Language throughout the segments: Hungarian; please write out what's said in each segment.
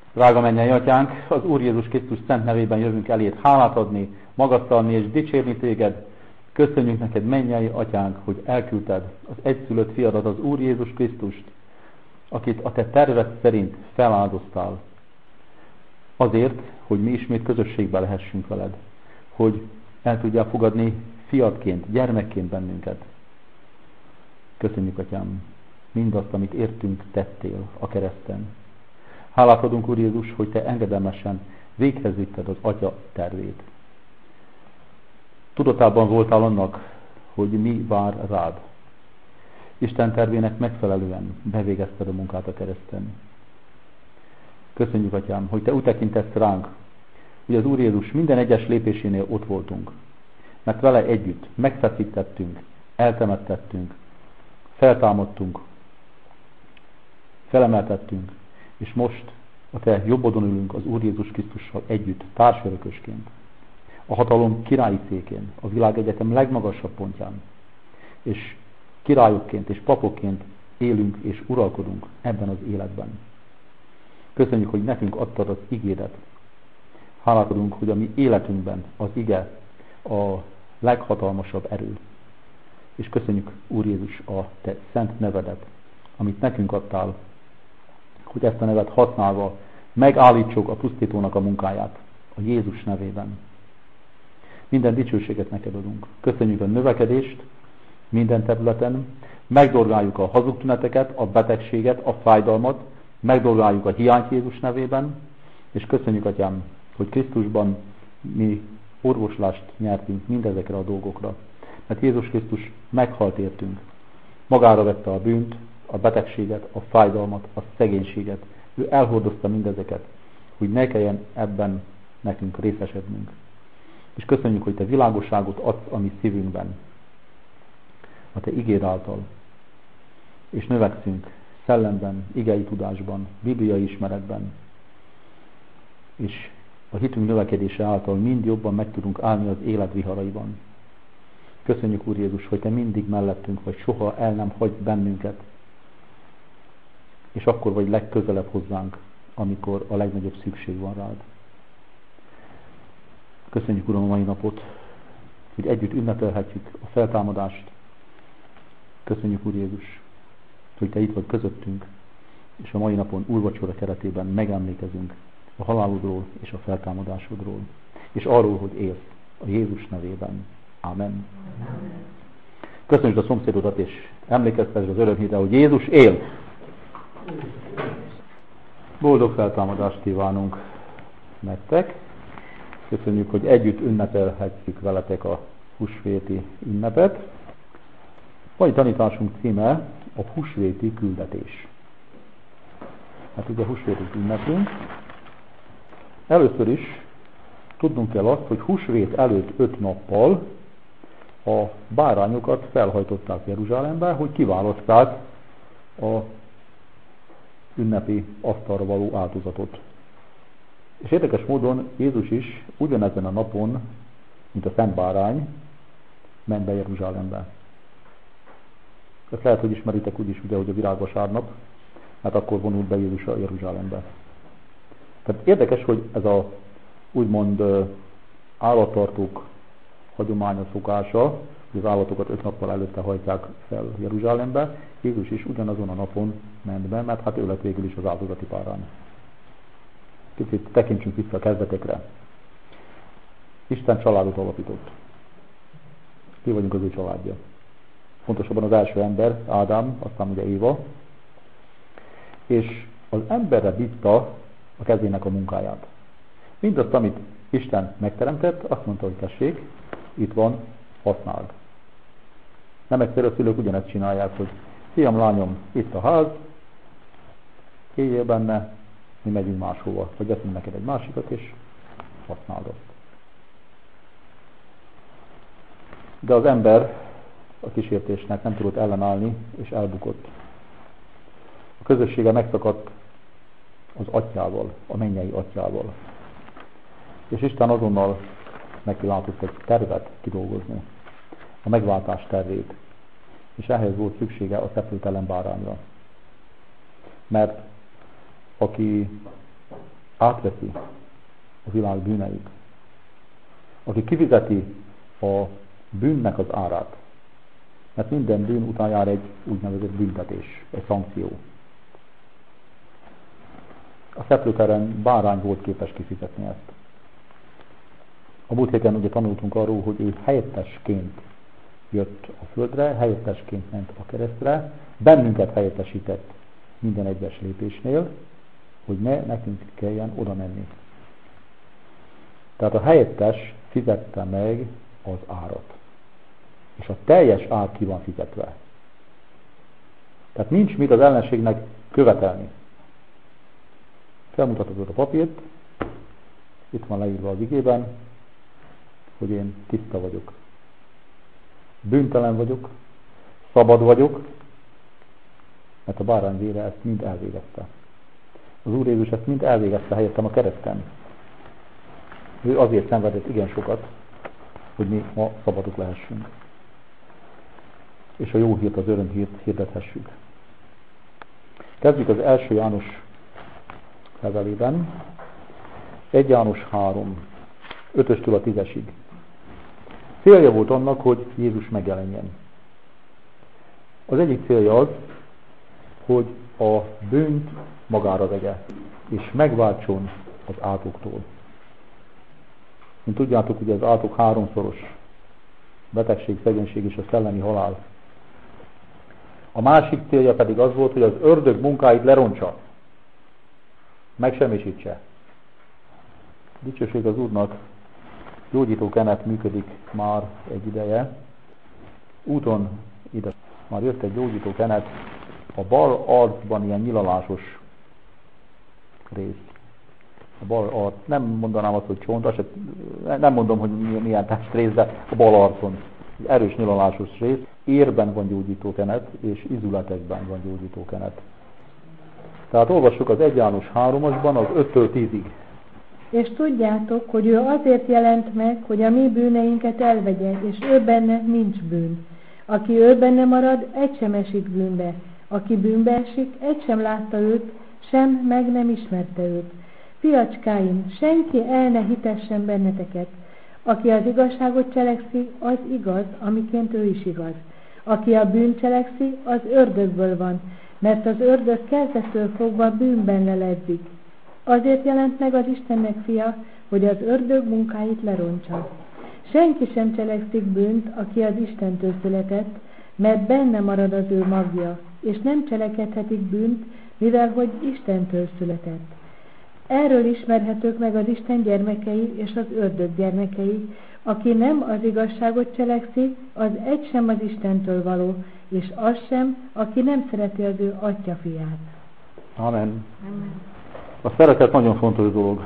Drága mennyei Atyánk, az Úr Jézus Krisztus szent nevében jövünk eléd hálát adni, magasztalni és dicsérni téged. Köszönjük neked, mennyei Atyánk, hogy elküldted az egyszülött fiadat, az Úr Jézus Krisztust, akit a te terved szerint feláldoztál. Azért, hogy mi ismét közösségbe lehessünk veled, hogy el tudjál fogadni fiatként, gyermekként bennünket. Köszönjük, Atyám, mindazt, amit értünk, tettél a kereszten. Hálát adunk, Úr Jézus, hogy te engedelmesen véghez vitted az Atya tervét. Tudatában voltál annak, hogy mi vár rád. Isten tervének megfelelően bevégezted a munkát a kereszten. Köszönjük, Atyám, hogy te úgy tekintesz ránk, hogy az Úr Jézus minden egyes lépésénél ott voltunk, mert vele együtt megfeszítettünk, eltemettettünk, feltámadtunk, felemeltettünk, és most a te jobbodon ülünk az Úr Jézus Krisztussal együtt, társörökösként, a hatalom királyi székén, a világegyetem legmagasabb pontján, és királyokként és papokként élünk és uralkodunk ebben az életben. Köszönjük, hogy nekünk adtad az igédet. Hálát adunk, hogy a mi életünkben az ige a leghatalmasabb erő. És köszönjük, Úr Jézus, a te szent nevedet, amit nekünk adtál, hogy ezt a nevet használva megállítsuk a pusztítónak a munkáját a Jézus nevében. Minden dicsőséget neked adunk. Köszönjük a növekedést minden területen, megdorgáljuk a hazugtüneteket, a betegséget, a fájdalmat, megdorgáljuk a hiányt Jézus nevében, és köszönjük, Atyám, hogy Krisztusban mi orvoslást nyertünk mindezekre a dolgokra. Mert Jézus Krisztus meghalt értünk. Magára vette a bűnt, a betegséget, a fájdalmat, a szegénységet. Ő elhordozta mindezeket, hogy ne kelljen ebben nekünk részesednünk. És köszönjük, hogy te világosságot adsz a mi szívünkben, a te igéd által. És növekszünk szellemben, igei tudásban, bibliai ismeretben. És a hitünk növekedése által mind jobban meg tudunk állni az élet viharaiban. Köszönjük, Úr Jézus, hogy te mindig mellettünk vagy, soha el nem hagy bennünket. És akkor vagy legközelebb hozzánk, amikor a legnagyobb szükség van rád. Köszönjük, Uram, a mai napot, hogy együtt ünnepelhetjük a feltámadást. Köszönjük, Úr Jézus, hogy te itt vagy közöttünk, és a mai napon úrvacsora keretében megemlékezünk a halálodról és a feltámadásodról, és arról, hogy élsz a Jézus nevében. Amen. Köszönjük a szomszédodat, és emlékeztessd az örömhídre, hogy Jézus él. Boldog feltámadást kívánunk nektek. Köszönjük, hogy együtt ünnepelhetjük veletek a húsvéti ünnepet. Mai tanításunk címe a húsvéti küldetés. Hát ugye húsvéti ünnepünk. Először is tudnunk kell azt, hogy húsvét előtt 5 nappal a bárányokat felhajtották Jeruzsálembe, hogy kiválaszták a ünnepi asztalra való áldozatot. És érdekes módon Jézus is ugyanezen a napon, mint a szent bárány, ment be Jeruzsálembe. Ezt lehet, hogy ismeritek úgyis, ugye, hogy a virágvasárnap, hát akkor vonult be Jézus a Jeruzsálembe. Tehát érdekes, hogy ez a úgymond állattartók hagyománya, szokása, hogy az állatokat 5 nappal előtte hajtják fel Jeruzsálembe, Jézus is ugyanazon a napon ment be, mert hát ő lett végül is az áldozati bárány. Kicsit tekintsünk vissza a kezdetekre. Isten családot alapított. Mi vagyunk az ő családja. Pontosabban az első ember, Ádám, aztán ugye Éva. És az emberre bízta a kezének a munkáját. Mindazt, amit Isten megteremtett, azt mondta, hogy tessék, itt van, használd. Nem egyszer a szülők ugyanezt csinálják, hogy fiam, lányom, itt a ház, éljél benne, mi megyünk máshova, vagy veszünk neked egy másikat, és használd azt. De az ember a kísértésnek nem tudott ellenállni, és elbukott. A közössége megszakadt az atyával, a mennyei atyával. És Isten azonnal neki látott egy tervet kidolgozni, a megváltás tervét. És ehhez volt szüksége a szeplőtelen bárányra. Mert aki átveszi a világ bűneit, aki kifizeti a bűnnek az árát, mert minden bűn után jár egy úgynevezett büntetés, egy szankció. A szeplőteren bárány volt képes kifizetni ezt. A múlt héten ugye tanultunk arról, hogy ő helyettesként jött a földre, helyettesként ment a keresztre, bennünket helyettesített minden egyes lépésnél, hogy ne nekünk kelljen oda menni. Tehát a helyettes fizette meg az árat. És a teljes ár ki van fizetve. Tehát nincs mit az ellenségnek követelni. Felmutatod a papírt, itt van leírva az igében, hogy én tiszta vagyok. Bűntelen vagyok, szabad vagyok, mert a bárány vére ezt mind elvégezte. Az Úr Jézus ezt mind elvégezte helyettem a kereszten. Ő azért szenvedett igen sokat, hogy mi ma szabadok lehessünk. És a jó hírt, az örömhírt hirdethessük. Kezdjük az 1. János levelében. 1 János 3, 5-től a 10-esig. Célja volt annak, hogy Jézus megjelenjen. Az egyik célja az, hogy a bűnt magára vegye, és megváltson az átoktól. Mint tudjátok, ugye az átok 3-szoros: betegség, szegénység és a szellemi halál. A másik célja pedig az volt, hogy az ördög munkáit lerontsa, megsemmisítse. Dicsőség az Úrnak, gyógyító kenet működik már egy ideje. Úton ide már jött egy gyógyító kenet, a bal arcban ilyen nyilalásos rész. A bal arc, nem mondanám azt, hogy csont, nem mondom, hogy milyen testrész, de a bal arcon egy erős nyilalásos rész. Érben van gyógyító kenet, és izületekben van gyógyító kenet. Tehát olvassuk az 1 János 3-asban az 5-től 10-ig. És tudjátok, hogy ő azért jelent meg, hogy a mi bűneinket elvegye, és ő benne nincs bűn. Aki ő benne marad, egy sem esik bűnbe. Aki bűnbe esik, egy sem látta őt, sem meg nem ismerte őt. Fiacskáim, senki el ne hitessen benneteket. Aki az igazságot cselekszi, az igaz, amiként ő is igaz. Aki a bűnt cselekszi, az ördögből van, mert az ördög kezdettől fogva bűnben leledzik. Azért jelent meg az Istennek fia, hogy az ördög munkáit lerontsa. Senki sem cselekszik bűnt, aki az Istentől született, mert benne marad az ő magja, és nem cselekedhetik bűnt, mivel hogy Istentől született. Erről ismerhetők meg az Isten gyermekei és az ördög gyermekei. Aki nem az igazságot cselekszi, az egy sem az Istentől való, és az sem, aki nem szereti az ő atya fiát. Amen. Amen. A szeretet nagyon fontos dolog.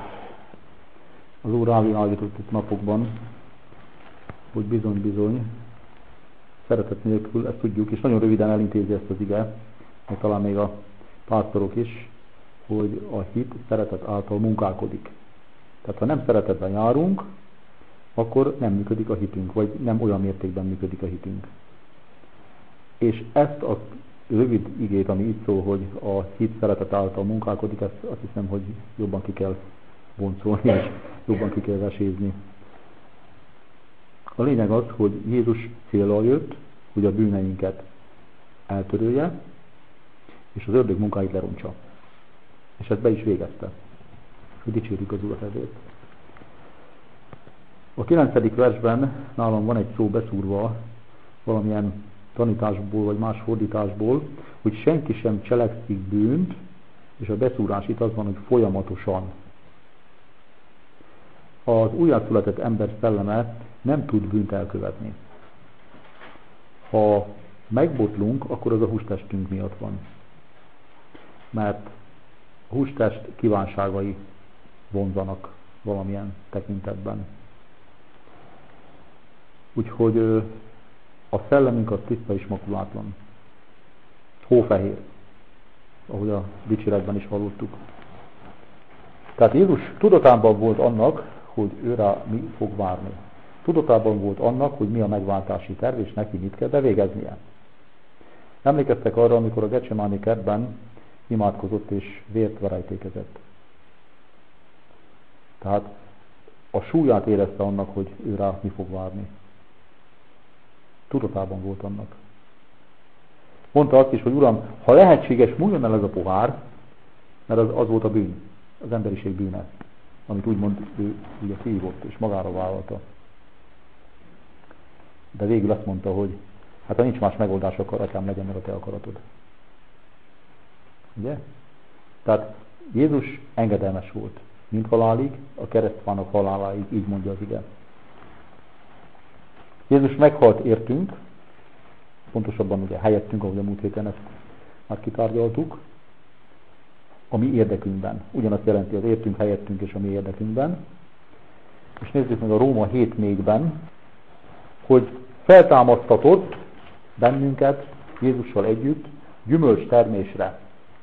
Az Úr rávilágított itt napokban, hogy bizony, szeretet nélkül, ezt tudjuk, és nagyon röviden elintézi ezt az ige, meg talán még a pásztorok is, hogy a hit szeretet által munkálkodik. Tehát ha nem szeretetben járunk, akkor nem működik a hitünk, vagy nem olyan mértékben működik a hitünk. És ezt a rövid igét, ami itt szól, hogy a hit szeretet által munkálkodik, ezt azt hiszem, hogy jobban ki kell boncolni, és jobban ki kell vesézni. A lényeg az, hogy Jézus céllal jött, hogy a bűneinket eltörölje, és az ördög munkáit lerontsa. És ezt be is végezte. Hogy dicsérjük az Urat ezért. A 9. versben nálam van egy szó beszúrva valamilyen tanításból, vagy más fordításból, hogy senki sem cselekszik bűnt, és a beszúrás itt az van, hogy folyamatosan. Az újjászületett ember szelleme nem tud bűnt elkövetni. Ha megbotlunk, akkor az a hústestünk miatt van. Mert a hústest kívánságai vonzanak valamilyen tekintetben. Úgyhogy a szellemünk az tiszta és makulátlan. Hófehér, ahogy a dicséretben is hallottuk. Tehát Jézus tudatában volt annak, hogy őrá mi fog várni. Tudatában volt annak, hogy mi a megváltási terv, és neki mit kell bevégeznie. Emlékeztek arra, amikor a Getsemáni kertben imádkozott és vért verejtékezett. Tehát a súlyát érezte annak, hogy ő rá mi fog várni. Tudatában volt annak. Mondta azt is, hogy Uram, ha lehetséges, múljon el ez a pohár, mert az volt a bűn, az emberiség bűne, amit úgymond ő ugye kihívott és magára vállalta. De végül azt mondta, hogy hát ha nincs más megoldás, akkor atyám, legyen meg a te akaratod. Ugye? Tehát Jézus engedelmes volt. Mind halálig, a keresztfának haláláig, így mondja az ige. Jézus meghalt értünk, pontosabban ugye helyettünk, ahogy a múlt héten ezt már kitárgyaltuk, a mi érdekünkben. Ugyanazt jelenti az értünk, helyettünk és a mi érdekünkben. És nézzük meg a Róma 7:4-ben, hogy feltámasztatott bennünket Jézussal együtt gyümölcs termésre.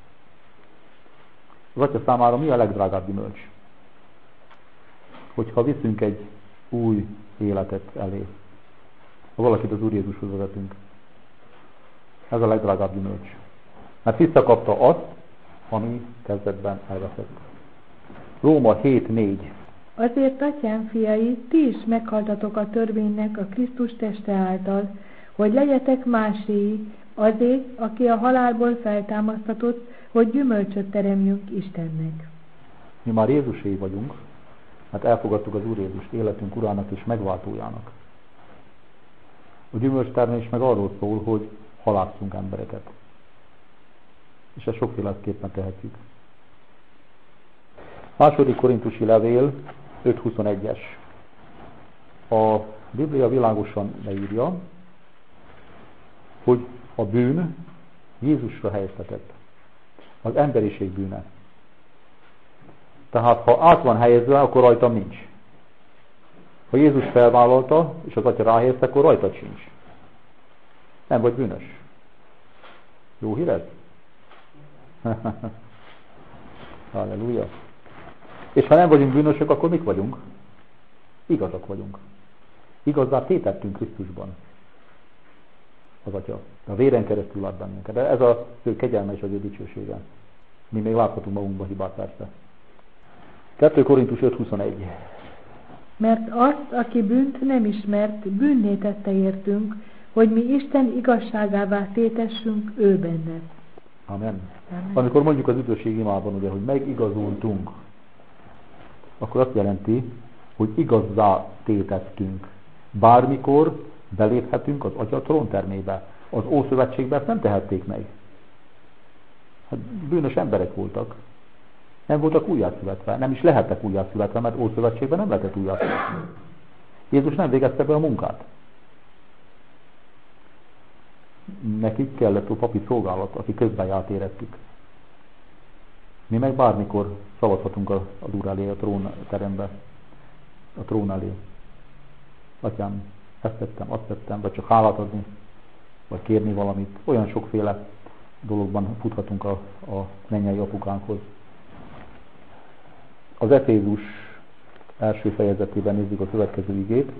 Az Atya számára mi a legdrágább gyümölcs? Hogyha viszünk egy új életet elé, ha valakit az Úr Jézushoz vezetünk. Ez a legdrágább gyümölcs. Mert visszakapta azt, ami kezdetben elveszett. Róma 7:4. Azért, atyám fiai, ti is meghaltatok a törvénynek a Krisztus teste által, hogy legyetek máséi, azért, aki a halálból feltámasztatott, hogy gyümölcsöt teremjünk Istennek. Mi már Jézuséi vagyunk, mert elfogadtuk az Úr Jézust életünk Urának és megváltójának. A gyümölcstermés meg arról szól, hogy halásszunk embereket. És ezt sokféleképpen tehetjük. Második Korintusi levél 5:21-es. A Biblia világosan leírja, hogy a bűn Jézusra helyeztetett. Az emberiség bűne. Tehát ha át van helyezve, akkor rajtam nincs. Ha Jézus felvállalta, és az Atya ráhelyezte, akkor rajtad sincs. Nem vagy bűnös. Jó híred? Halleluja. És ha nem vagyunk bűnösök, akkor mik vagyunk? Igazak vagyunk. Igazzá tétettünk Krisztusban. Az Atya. A véren keresztül lát bennünket. De ez az ő kegyelme és az ő dicsősége. Mi még láthatunk magunkba hibát persze. 2 Korintus 5:21. Mert azt, aki bűnt nem ismert, bűnné tette értünk, hogy mi Isten igazságává tétessünk ő benne. Amen. Amen. Amikor mondjuk az üdvösség imában, ugye, hogy megigazultunk, akkor azt jelenti, hogy igazzá tétettünk. Bármikor beléphetünk az Atya tróntermébe. Az Ószövetségben ezt nem tehették meg. Hát bűnös emberek voltak. Nem voltak újjászületve, nem is lehettek újjászületve, mert Ószövetségben nem lehetett újjászületve. Jézus nem végezte be a munkát. Nekik kellett a papi szolgálat, aki közben járt érettük. Mi meg bármikor szavazhatunk az Úr elé, a trónterembe, a trón elé. Atyám, ezt tettem, azt tettem, vagy csak hálát adni, vagy kérni valamit. Olyan sokféle dologban futhatunk a mennyei apukánkhoz. Az Efézus első fejezetében nézzük a következő igét.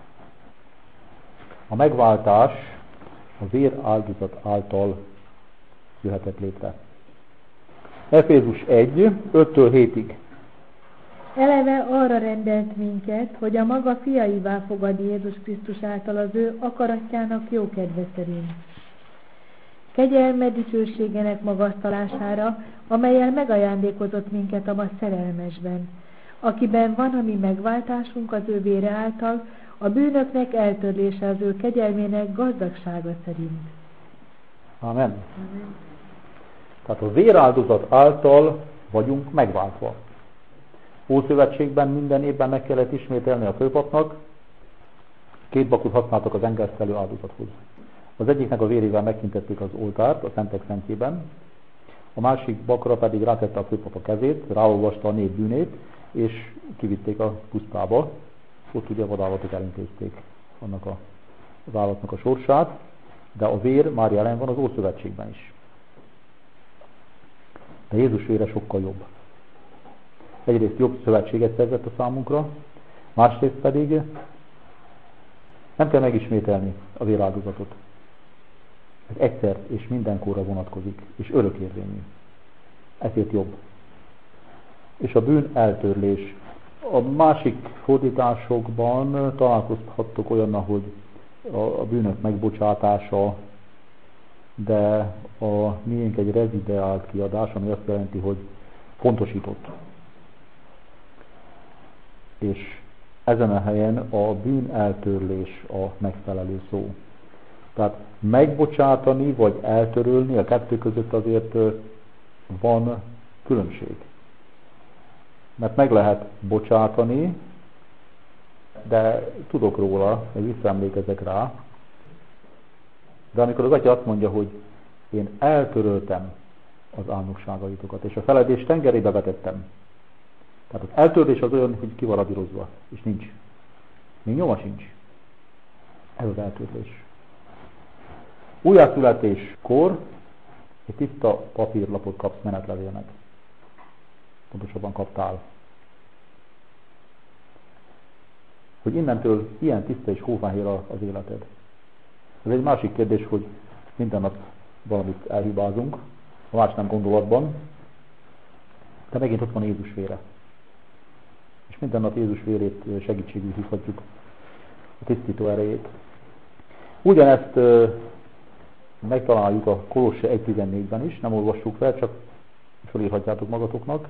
A megváltás a vér áldozat által jöhetett létre. Efézus 1, 5-től 7-ig. Eleve arra rendelt minket, hogy a maga fiaivá fogad Jézus Krisztus által az ő akaratjának jókedve szerint. Kegyelme dicsőségének magasztalására, amellyel megajándékozott minket a ma szerelmesben, akiben van a mi megváltásunk az ő vére által, a bűnöknek eltörlése az ő kegyelmének gazdagsága szerint. Amen. Amen. Tehát a véráldozat által vagyunk megváltva. Ószövetségben minden évben meg kellett ismételni a főpapnak, 2 bakut használtak az engesztelő áldozathoz. Az egyiknek a vérével megkintették az oltárt a szentek szentjében, a másik bakra pedig rátette a főpap a kezét, ráolvasta a nép bűnét, és kivitték a pusztába. Ott ugye vadállatok elintézték annak az állatnak a sorsát, de a vér már jelen van az Ószövetségben is. De Jézus vére sokkal jobb. Egyrészt jobb szövetséget szerzett a számunkra, másrészt pedig nem kell megismételni a véráldozatot. Ez egyszer és mindenkorra vonatkozik, és örökérvényű. Ezért jobb. És a bűn eltörlés A másik fordításokban találkozhattok olyannal, hogy a bűnök megbocsátása, de a miénk egy rezideált kiadás, ami azt jelenti, hogy pontosított. És ezen a helyen a bűn eltörlés a megfelelő szó. Tehát megbocsátani vagy eltörölni, a kettő között azért van különbség. Mert meg lehet bocsátani, de tudok róla, meg visszaemlékezek rá, de amikor az Atya azt mondja, hogy én eltöröltem az álnokságaitokat, és a feledés tengerébe vetettem. Tehát az eltörlés az olyan, hogy ki van radírozva, és nincs. Még nyoma sincs. Ez az eltörlés. Újjászületéskor egy tiszta papírlapot kapsz menetlevélnek. Pontosabban kaptál. Hogy innentől ilyen tiszta és hófehér az életed. Ez egy másik kérdés, hogy minden nap valamit elhibázunk, a más nem gondolatban, de megint ott van Jézus vére. És minden nap Jézus vérét segítségül hívhatjuk, a tisztító erejét. Ugyanezt megtaláljuk a Kolosse 1.14-ben is, nem olvassuk fel, csak felírhatjátok magatoknak,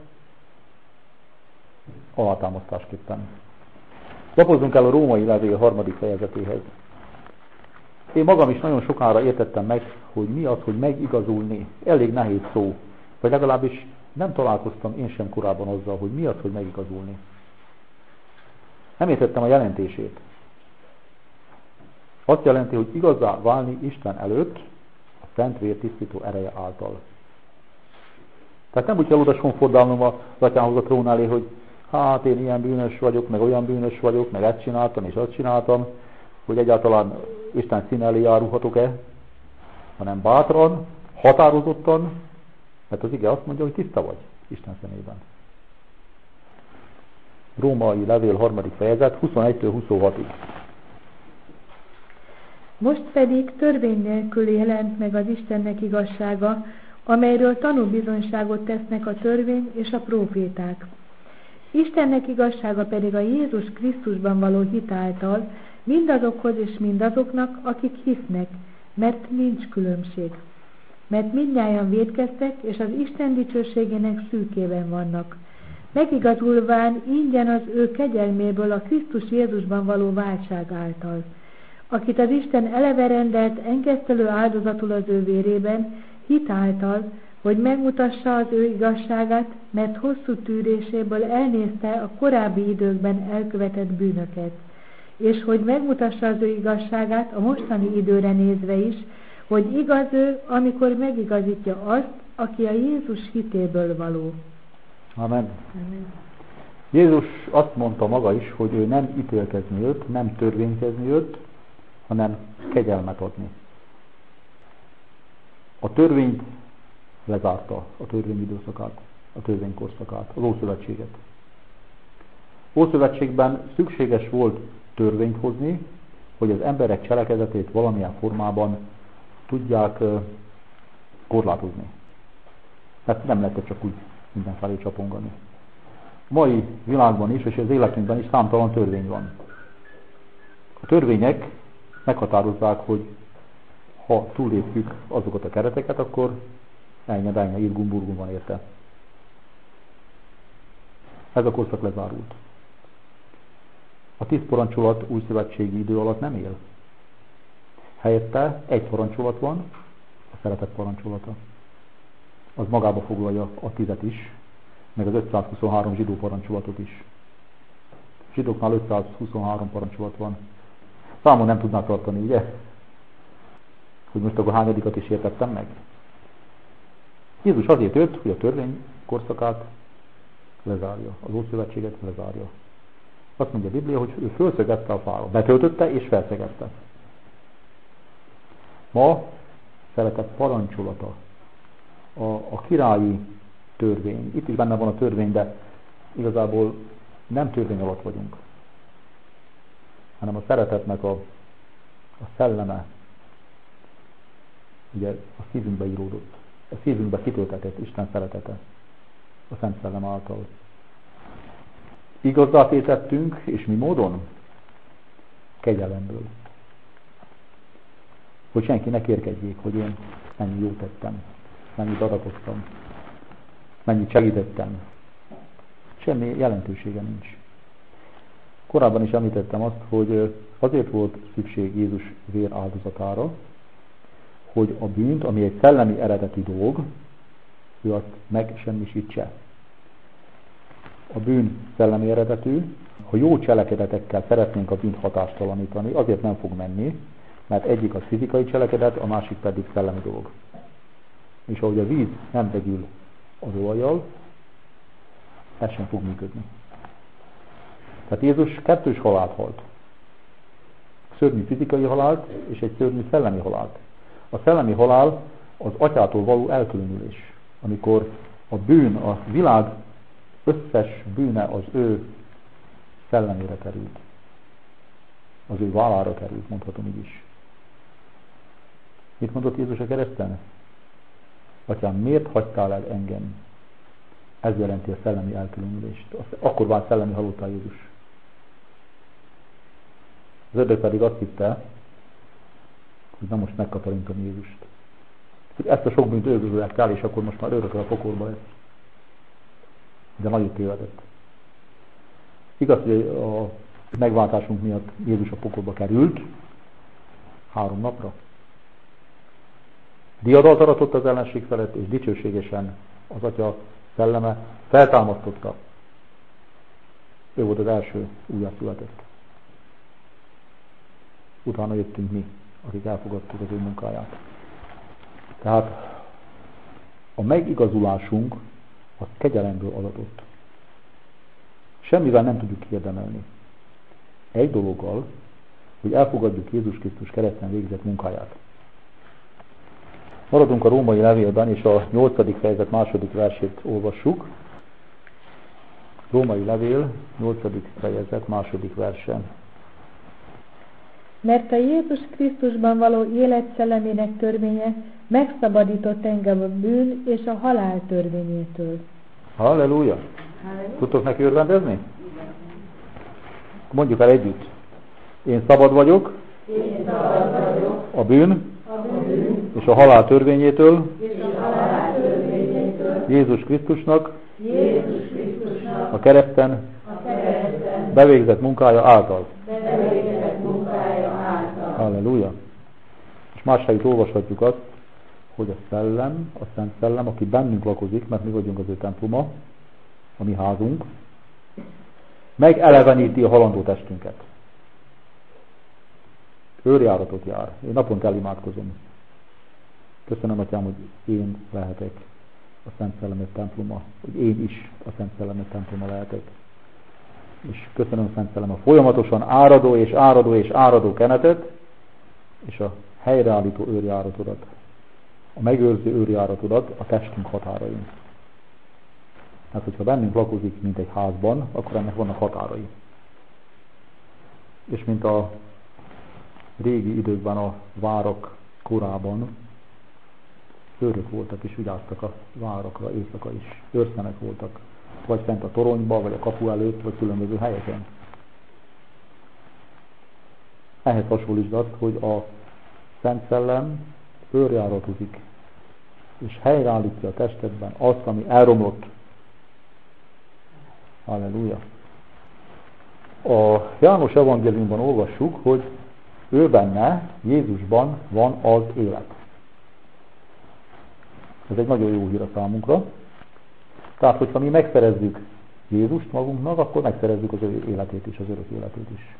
alátámasztásképpen. Lapozzunk el a római levél 3. fejezetéhez. Én magam is nagyon sokára értettem meg, hogy mi az, hogy megigazulni. Elég nehéz szó. Vagy legalábbis nem találkoztam én sem korábban azzal, hogy mi az, hogy megigazulni. Nem értettem a jelentését. Azt jelenti, hogy igazá válni Isten előtt a Szent Vér tisztító ereje által. Tehát nem úgy kell oda fordulnom az Atyához a trón elé, hogy hát én ilyen bűnös vagyok, meg olyan bűnös vagyok, meg ezt csináltam és azt csináltam, hogy egyáltalán Isten színe elé járulhatok-e, hanem bátran, határozottan, mert az ige azt mondja, hogy tiszta vagy Isten szemében. Római levél 3. fejezet 21-26-ig. Most pedig törvény nélkül jelent meg az Istennek igazsága, amelyről tanúbizonyságot tesznek a törvény és a próféták. Istennek igazsága pedig a Jézus Krisztusban való hit által mindazokhoz és mindazoknak, akik hisznek, mert nincs különbség. Mert mindnyájan vétkeztek, és az Isten dicsőségének szűkében vannak. Megigazulván ingyen az ő kegyelméből a Krisztus Jézusban való váltság által, akit az Isten eleve rendelt engesztelő áldozatul az ő vérében, hit által, hogy megmutassa az ő igazságát, mert hosszú tűréséből elnézte a korábbi időkben elkövetett bűnöket, és hogy megmutassa az ő igazságát a mostani időre nézve is, hogy igaz ő, amikor megigazítja azt, aki a Jézus hitéből való. Amen. Amen. Jézus azt mondta maga is, hogy ő nem ítélkezni jött, nem törvénykezni jött, hanem kegyelmet adni. A törvényt lezárta, a törvény időszakát, a törvénykorszakát, az Ószövetséget. Ószövetségben szükséges volt törvényt hozni, hogy az emberek cselekedetét valamilyen formában tudják korlátozni. Tehát nem lehet csak úgy mindenfelé csapongani. A mai világban is, és az életünkben is számtalan törvény van. A törvények meghatározzák, hogy ha túllépjük azokat a kereteket, akkor ennyi, irgum-burgum van érte. Ez a korszak lezárult. A 10 parancsolat új szövetségi idő alatt nem él. Helyette egy parancsolat van, a szeretet parancsolata. Az magába foglalja a 10-et is, meg az 523 zsidó parancsolatot is. A zsidóknál 523 parancsolat van. Számon nem tudná tartani, ugye? Hogy most akkor hányadikat is értettem meg? Jézus azért jött, hogy a törvény korszakát lezárja, az Ószövetséget lezárja. Azt mondja a Biblia, hogy ő fölszegezte a fára. Betöltötte és felszegezte. Ma szeretett parancsolata a királyi törvény. Itt is benne van a törvény, de igazából nem törvény alatt vagyunk, hanem a szeretetnek a szelleme ugye a szívünkbe íródott. A szívünkbe kitöltetett Isten szeretete a Szent Szellem által. igazzá tétettünk, és mi módon? Kegyelemből. Hogy senki ne kérkedjék, hogy én mennyi jót tettem, mennyit adatoztam, mennyit segítettem. Semmi jelentősége nincs. Korábban is említettem azt, hogy azért volt szükség Jézus vér áldozatára, hogy a bűnt, ami egy szellemi eredetű dolog, ő azt megsemmisítse. A bűn szellemi eredetű, ha jó cselekedetekkel szeretnénk a bűnt hatástalanítani, azért nem fog menni, mert egyik az fizikai cselekedet, a másik pedig szellemi dolog. És ahogy a víz nem vegyül az olajjal, ez sem fog működni. Tehát Jézus kettős halált halt. Szörnyű fizikai halált és egy szörnyű szellemi halált. A szellemi halál az atyától való elkülönülés. Amikor a bűn, a világ összes bűne az ő szellemére került. Az ő vállára került, mondhatom így is. Mit mondott Jézus a kereszten? Atyám, miért hagytál el engem? Ez jelenti a szellemi elkülönülést. Akkor vált szellemi halottá Jézus. Az ördög pedig azt hitte, hogy na most megkatarintom Jézust. Hogy ezt a sok bűnt őrzőleg kell, és akkor most már örökre a pokolba lesz. De nagyon tévedett. Igaz, hogy a megváltásunk miatt Jézus a pokolba került 3 napra. Diadalt aratott az ellenség felett, és dicsőségesen az Atya szelleme feltámasztotta. Ő volt az első újjászületett. Utána jöttünk mi, akik elfogadtuk az ő munkáját. Tehát a megigazulásunk az kegyelemből adatott. Semmivel nem tudjuk kiérdemelni. Egy dologgal, hogy elfogadjuk Jézus Krisztus kereszten végzett munkáját. Maradunk a római levélben, és a 8. fejezet 2. versét olvassuk. Római levél, 8. fejezet 2. versen. Mert a Jézus Krisztusban való élet szellemének törvénye megszabadított engem a bűn és a halál törvényétől. Halleluja! Tudtok neki örvendezni? Mondjuk el együtt. Én szabad vagyok, a bűn és a halál törvényétől, Jézus Krisztusnak a kereszten bevégzett munkája által. Halleluja! És más helyütt olvashatjuk azt, hogy a szellem, a Szent Szellem, aki bennünk lakozik, mert mi vagyunk az ő temploma, a mi házunk, megeleveníti a halandó testünket. Őrjáratot jár. Én naponta elimádkozom. Köszönöm, Atyám, hogy én lehetek a Szent Szellemet temploma, hogy én is a Szent Szellemet temploma lehetek. És köszönöm, Szent Szellem, a folyamatosan áradó és áradó és áradó kenetet, és a helyreállító őrjáratodat, a megőrző őrjáratodat a testünk határain. Hát, hogyha bennünk lakozik, mint egy házban, akkor ennek vannak határai. És mint a régi időkben a várak korában őrök voltak és vigyáztak a várakra éjszaka is. Őrszemek voltak, vagy fent a toronyba, vagy a kapu előtt, vagy különböző helyeken. Ehhez hasonlítsd azt, hogy a Szent Szellem őrjáratozik, és helyreállítja a testedben azt, ami elromlott. Halleluja! A János evangéliumban olvassuk, hogy ő benne, Jézusban van az élet. Ez egy nagyon jó hír a számunkra. Tehát, hogyha mi megszerezzük Jézust magunknak, akkor megszerezzük az ő életét is, az örök életét is.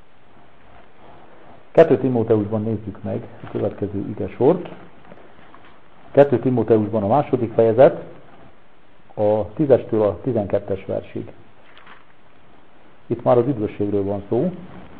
2 Timóteusban nézzük meg a következő igesort. 2 Timóteusban a 2. fejezet, a 10-től a 12-es versig. Itt már az üdvösségről van szó.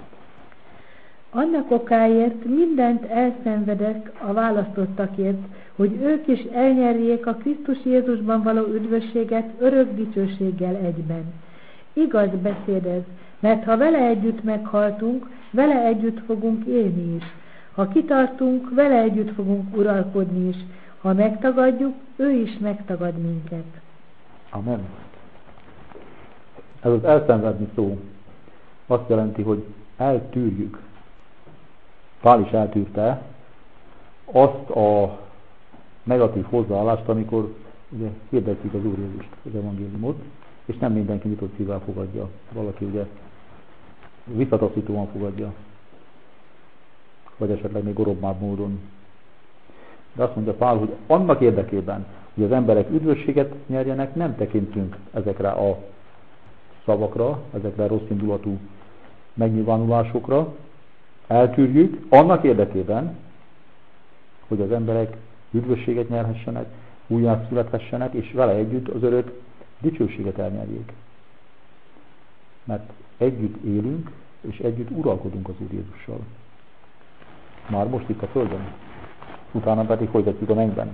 Annak okáért mindent elszenvedek a választottakért, hogy ők is elnyerjék a Krisztus Jézusban való üdvösséget örök dicsőséggel egyben. Igaz beszéd ez, mert ha vele együtt meghaltunk, vele együtt fogunk élni is. Ha kitartunk, vele együtt fogunk uralkodni is. Ha megtagadjuk, ő is megtagad minket. Amen. Ez az elszenvedni szó azt jelenti, hogy eltűrjük. Pál is eltűrte azt a negatív hozzáállást, amikor ugye hirdetjük az Úr Jézust, az evangéliumot, és nem mindenki nyitott szívvel fogadja. Valaki ugye visszataszítóan fogadja, vagy esetleg még orobbább módon. De azt mondja Pál, hogy annak érdekében, hogy az emberek üdvösséget nyerjenek, nem tekintünk ezekre a szavakra, ezekre a rossz indulatú megnyilvánulásokra, eltűrjük, annak érdekében, hogy az emberek üdvösséget nyerhessenek, újjászülethessenek, és vele együtt az örök dicsőséget elnyerjék. Mert együtt élünk, és együtt uralkodunk az Úr Jézussal. Már most itt a földön. Utána pedig folytatjuk a mennyben.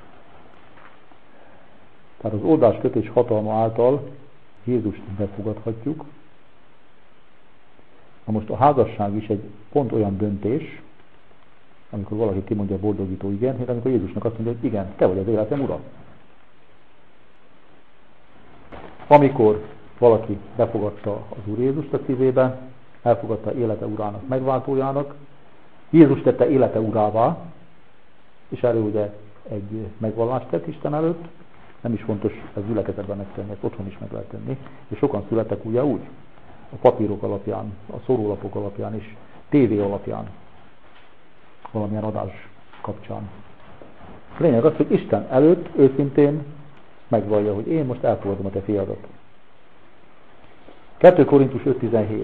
Tehát az oldás kötés hatalma által Jézust befogadhatjuk. Na most a házasság is egy pont olyan döntés, amikor valaki kimondja a boldogító igent, amikor Jézusnak azt mondja, hogy igen, te vagy az életem ura. Amikor valaki befogadta az Úr Jézust a szívébe, elfogadta élete urának, megváltójának, Jézus tette élete urává, és erről ugye egy megvallást tett Isten előtt, nem is fontos ez gyülekezetben megtenni, ezt otthon is meg lehet tenni, és sokan születtek ugye úgy, a papírok alapján, a szórólapok alapján is, tévé alapján, valamilyen adás kapcsán. A lényeg az, hogy Isten előtt őszintén megvallja, hogy én most elfogadom a te fiadat. 2 Korintus 5:17.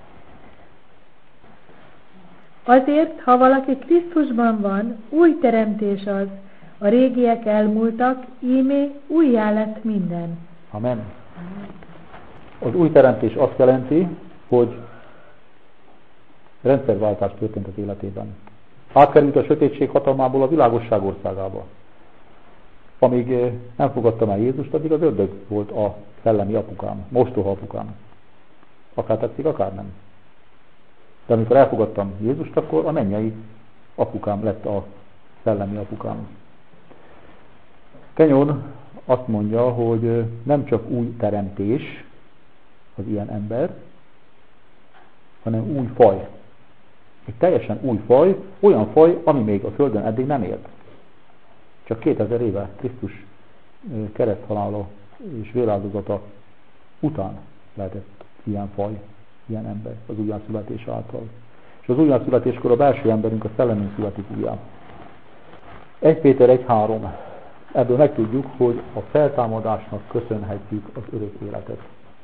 Azért, ha valaki Krisztusban van, új teremtés az, a régiek elmúltak, íme újjá lett minden. Amen. Az új teremtés azt jelenti, hogy rendszerváltás történt az életében. Átkerült a sötétség hatalmából a világosság országába. Amíg nem fogadtam el Jézust, addig az ördög volt a szellemi apukám, mostoha apukám. Akár tetszik, akár nem. De amikor elfogadtam Jézust, akkor a mennyei apukám lett a szellemi apukám. Kenyon azt mondja, hogy nem csak új teremtés az ilyen ember, hanem új faj. Egy teljesen új faj, olyan faj, ami még a Földön eddig nem élt. Csak 2000 éve Krisztus kereszthalála és véráldozata után lehetett ilyen faj, ilyen ember az újjászületés által. És az újjászületéskor a belső emberünk a szellemünk születik újjá. 1 Péter 1:3. Ebből megtudjuk, hogy a feltámadásnak köszönhetjük az örök életet.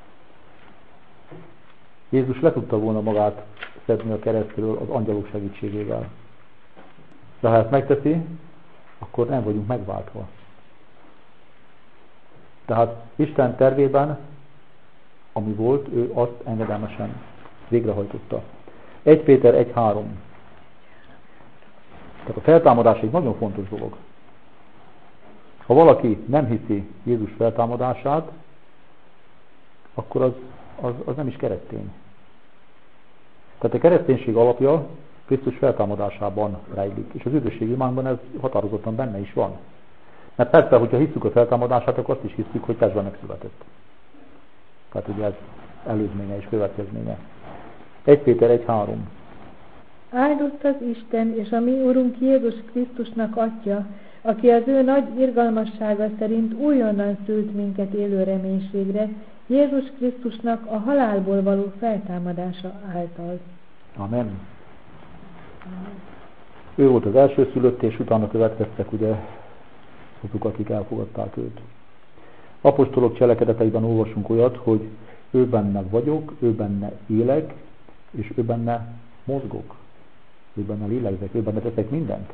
Jézus le tudta volna magát szedni a keresztről az angyalok segítségével. De ha ezt megteszi, akkor nem vagyunk megváltva. Tehát Isten tervében, ami volt, ő azt engedelmesen végrehajtotta. 1 Péter 1:3. Tehát a feltámadás egy nagyon fontos dolog. Ha valaki nem hiszi Jézus feltámadását, akkor az nem is keresztény. Tehát a kereszténység alapja Krisztus feltámadásában rejlik, és az üdvösség imánkban ez határozottan benne is van. Mert persze, hogyha hiszük a feltámadását, akkor azt is hiszük, hogy testben megszületett. Tehát ugye ez előzménye és következménye. 1 Péter 1:3. Áldott az Isten és a mi Urunk Jézus Krisztusnak Atya, aki az ő nagy irgalmassága szerint újonnan szült minket élő reménységre, Jézus Krisztusnak a halálból való feltámadása által. Amen. Ő volt az elsőszülött, és utána következtek ugye azok, akik elfogadták őt. Apostolok cselekedeteiben olvasunk olyat, hogy ő benne vagyok, ő benne élek, és ő benne mozgok. Ő benne lélegzek, ő benne teszek mindent.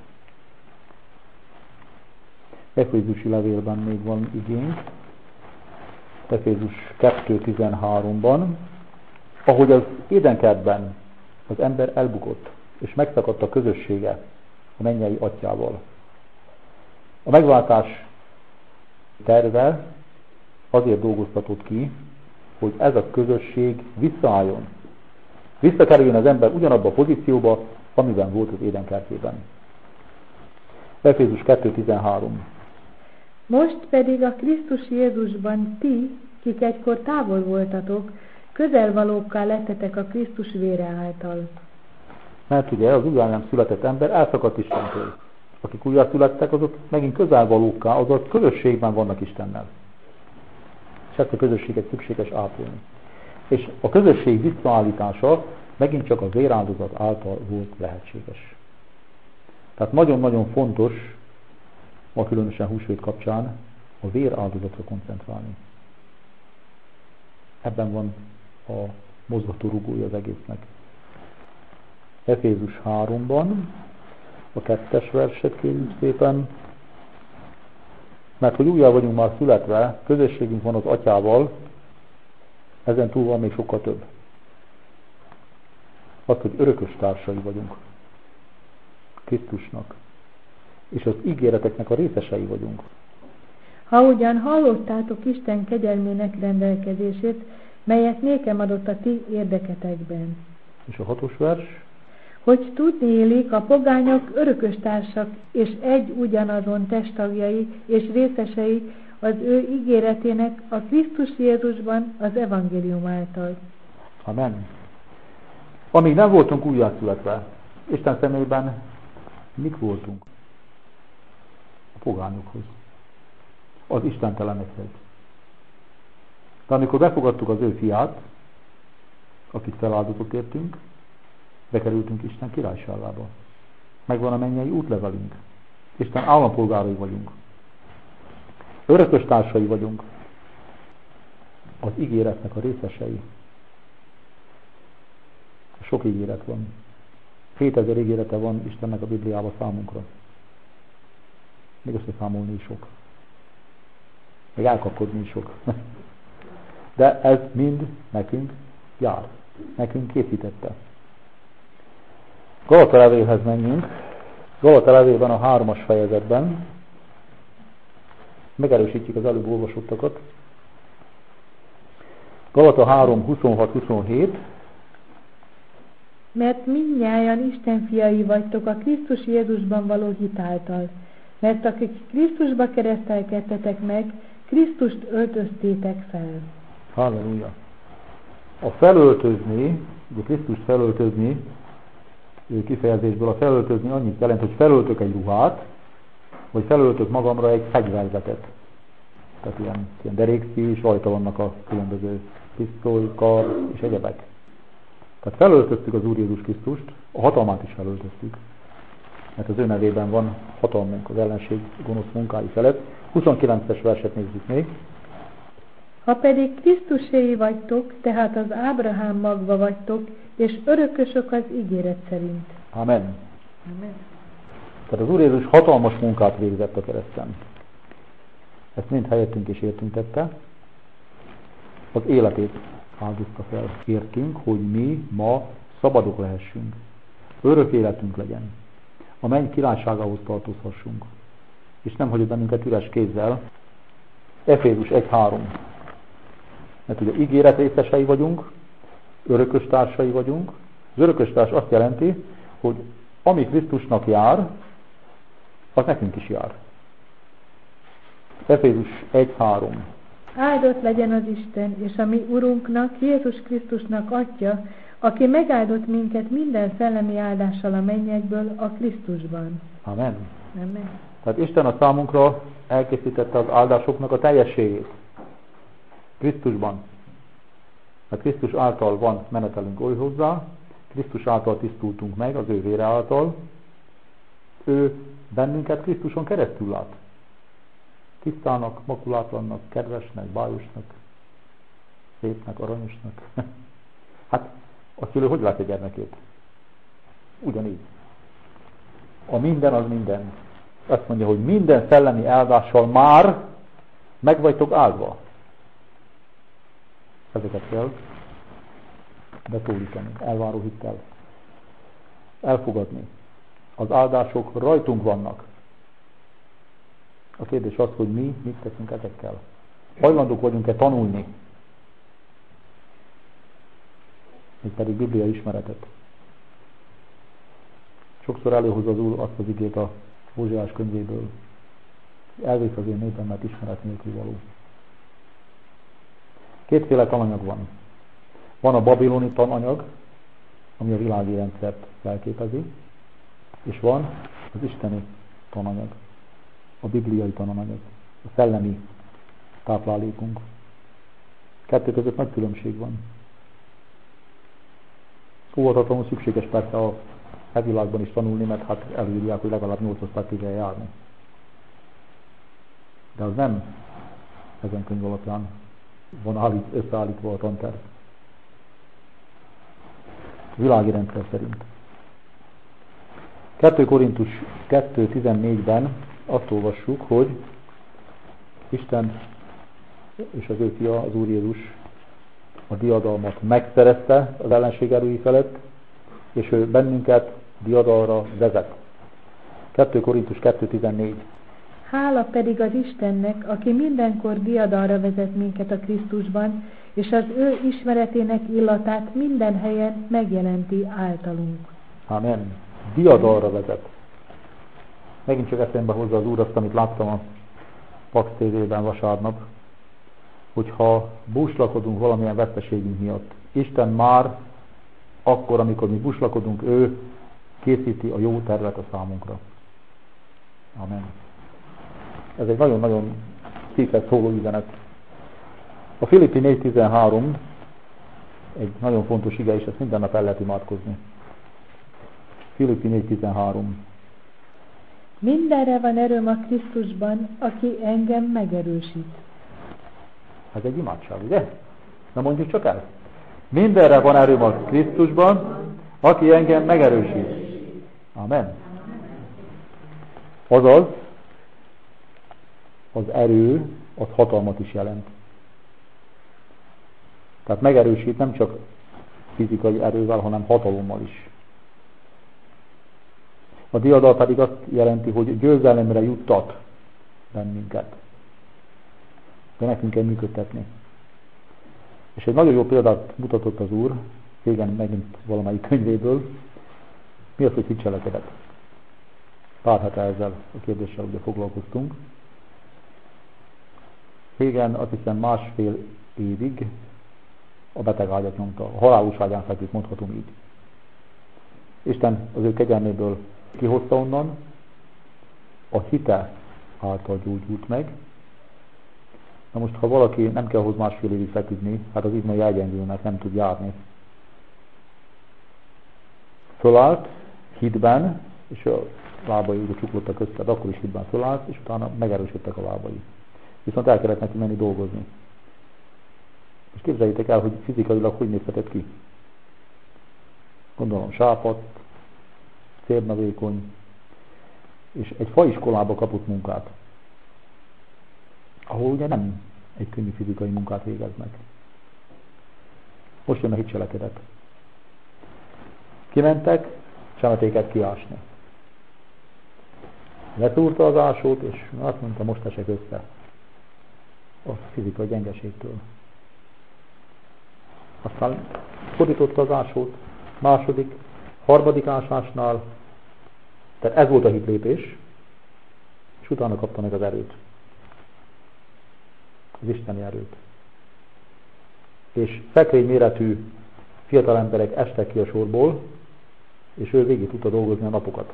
Efézusi levélben még van igény. Efézus 2:13-ban, ahogy az édenkertben az ember elbukott, és megszakadt a közössége a mennyei atyával. A megváltás terve azért dolgoztatott ki, hogy ez a közösség visszaálljon. Visszakerüljön az ember ugyanabba a pozícióba, amiben volt az édenkertjében. Efézus 2:13. Most pedig a Krisztus Jézusban ti, kik egykor távol voltatok, közelvalókká lettetek a Krisztus vére által. Mert ugye az újjá nem született ember elszakadt Istentől. Akik újjá születtek, azok megint közelvalókká, azaz közösségben vannak Istennel. És ezt a közösséget szükséges ápolni. És a közösség visszaállítása megint csak a véráldozat által volt lehetséges. Tehát nagyon-nagyon fontos, ma különösen húsvét kapcsán, a véráldozatra koncentrálni. Ebben van a mozgató rugója az egésznek. Efézus 3-ban, a 2. verset kérjük szépen, mert hogy újjá vagyunk már születve, közösségünk van az Atyával, ezen túl van még sokkal több. Az, hogy örökös társai vagyunk Krisztusnak, és az ígéreteknek a részesei vagyunk. Ha ugyan hallottátok Isten kegyelmének rendelkezését, melyet nékem adott a ti érdeketekben. És a 6. vers? Hogy tudni élik a pogányok örököstársak, és egy ugyanazon testtagjai és részesei az ő ígéretének a Krisztus Jézusban az evangélium által. Amen. Amíg nem voltunk újjászületve, Isten szemében mik voltunk? A pogányokhoz. Az istentelenekhez. De amikor befogadtuk az ő fiát, akit feláldozott értünk, bekerültünk Isten királyságába. Megvan a mennyei útlevelünk. Isten állampolgárai vagyunk. Örökös társai vagyunk. Az ígéretnek a részesei. Sok ígéret van. 7000 ígérete van Istennek a Bibliában számunkra. Még összeszámolni is sok. Még elkapkodni is sok. De ez mind nekünk jár. Nekünk készítette. Galata levélhez menjünk. Galata levélben a 3. fejezetben megerősítjük az előbb olvasottakat. Galata 3, 26-27. Mert mindnyájan Isten fiai vagytok a Krisztus Jézusban való hit által. Mert akik Krisztusba keresztelkedtetek meg, Krisztust öltöztétek fel. Halleluja! A felöltözni, ugye Krisztust felöltözni, kifejezésből a felöltözni annyit jelent, hogy felöltök egy ruhát, vagy felöltök magamra egy fegyverzetet. Tehát ilyen derékszíj, és rajta vannak a különböző pisztoly, kar és egyebek. Tehát felöltöztük az Úr Jézus Krisztust, a hatalmát is felöltöztük. Mert az ő nevében van hatalmunk az ellenség gonosz munkái felett. 29-es verset nézzük még. Ha pedig Krisztuséi vagytok, tehát az Ábrahám magva vagytok, és örökösök az ígéret szerint. Amen. Amen. Tehát az Úr Jézus hatalmas munkát végzett a kereszten. Ezt mind helyettünk és értünk tette. Az életét áldozta fel értünk, hogy mi ma szabadok lehessünk. Örök életünk legyen. A menny királyságához tartozhassunk. És nem hagyott bennünket üres kézzel. Efézus 1:3. Mert ugye ígéret részesei vagyunk, örökös társai vagyunk. Az örökös társ azt jelenti, hogy ami Krisztusnak jár, az nekünk is jár. Efézus 1:3. Áldott legyen az Isten, és a mi Urunknak, Jézus Krisztusnak Atya, aki megáldott minket minden szellemi áldással a mennyekből a Krisztusban. Amen. Amen. Tehát Isten a számunkra elkészítette az áldásoknak a teljességét. Krisztusban. Mert Krisztus által van menetelünk oly hozzá, Krisztus által tisztultunk meg, az ő vére által. Ő bennünket Krisztuson keresztül lát. Tisztának, makulátlannak, kedvesnek, bájosnak, szépnek, aranyosnak. Hát a szülő hogy látja gyermekét? Ugyanígy. A minden az minden. Azt mondja, hogy minden szellemi áldással már meg vagytok áldva. Ezeket kell betólítani, elváró hittel. Elfogadni. Az áldások rajtunk vannak. A kérdés az, hogy mi mit teszünk ezekkel. Hajlandók vagyunk-e tanulni? Még pedig Biblia ismeretet. Sokszor előhoz az Úr azt az igét a Ózsiás könyvéből. Elvész az én népem, mert ismeret nélkül való. Kétféle tananyag van. Van a babiloni tananyag, ami a világi rendszert felképezi, és van az isteni tananyag, a bibliai tananyag, a szellemi táplálékunk. Kettő között nagy különbség van. Óvatatlanul szükséges persze a világban is tanulni, mert hát előírják, hogy legalább 8 osztályt kell járni. De az nem ezen könyv alapján van összeállítva a tanterv. Világi rendszer szerint. 2 Korintus 2.14-ben azt olvassuk, hogy Isten és az ő fia, az Úr Jézus a diadalmat megszerezte az ellenség erői felett, és ő bennünket diadalra vezet. 2 Korintus 2.14. Hála pedig az Istennek, aki mindenkor diadalra vezet minket a Krisztusban, és az ő ismeretének illatát minden helyen megjelenti általunk. Amen. Diadalra vezet. Megint csak eszembe hozza az Úr azt, amit láttam a Pax TV-ben vasárnap, hogyha búslakodunk valamilyen veszteségünk miatt, Isten már akkor, amikor mi búslakodunk, ő készíti a jó tervet a számunkra. Amen. Ez egy nagyon-nagyon szívhez szóló üzenet. A Filippi 4.13 egy nagyon fontos ige, és ezt minden nap el lehet imádkozni. Filippi 4.13. Mindenre van erőm a Krisztusban, aki engem megerősít. Ez egy imádság, ugye? Na mondjuk csak el. Mindenre van erőm a Krisztusban, aki engem megerősít. Amen. Azaz, az erő, az hatalmat is jelent. Tehát megerősít nem csak fizikai erővel, hanem hatalommal is. A diadal pedig azt jelenti, hogy győzelemre juttat bennünket. De nekünk kell működtetni. És egy nagyon jó példát mutatott az Úr, régen megint valamelyik könyvéből. Mi az, hogy mit cselekedett? Pár hete ezzel a kérdéssel ugye foglalkoztunk. Régen azt hiszem 1,5 évig a betegágyat nyomta, a halálos ágyán feküdt, mondhatom így. Isten az ő kegyelméből kihozta onnan, a hite által gyógyult meg. Na most, ha valaki nem kell hozzá 1,5 évig feküdni, hát az izmai elgyengülnek, nem tud járni. Fölállt hitben, és a lábai úgy csuklottak össze, de akkor is hitben fölállt, és utána megerősödtek a lábai. Viszont el kellett neki menni dolgozni. És képzeljétek el, hogy fizikailag hogy nézhetett ki. Gondolom sápadt, szélnavékony, és egy faiskolába kapott munkát, ahol ugye nem egy könnyű fizikai munkát végeznek. Most jön a hitcselekedet. Kimentek, csemetéket kiásni. Letúrta az ásót, és azt mondta, most esek össze a fizikai gyengeségtől. Aztán fordította az ásót, második, harmadik ásásnál, tehát ez volt a hitlépés, és utána kapta meg az erőt. Az isteni erőt. És szekrény méretű fiatal emberek estek ki a sorból, és ő végig tudta dolgozni a napokat.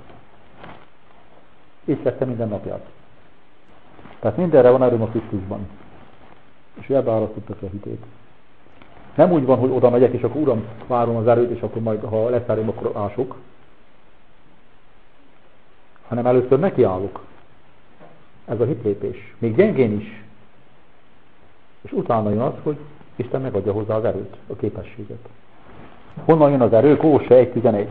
Így kezdte minden napját. Tehát mindenre van erőm a Krisztusban. És ő ebbe árasztotta ki a hitét. Nem úgy van, hogy oda megyek, és akkor Uram, várom az erőt, és akkor majd, ha lesz erőm, akkor ások. Hanem először nekiállok. Ez a hitlépés. Még gyengén is. És utána jön az, hogy Isten megadja hozzá az erőt, a képességet. Honnan jön az erő? Kolosse 1.11.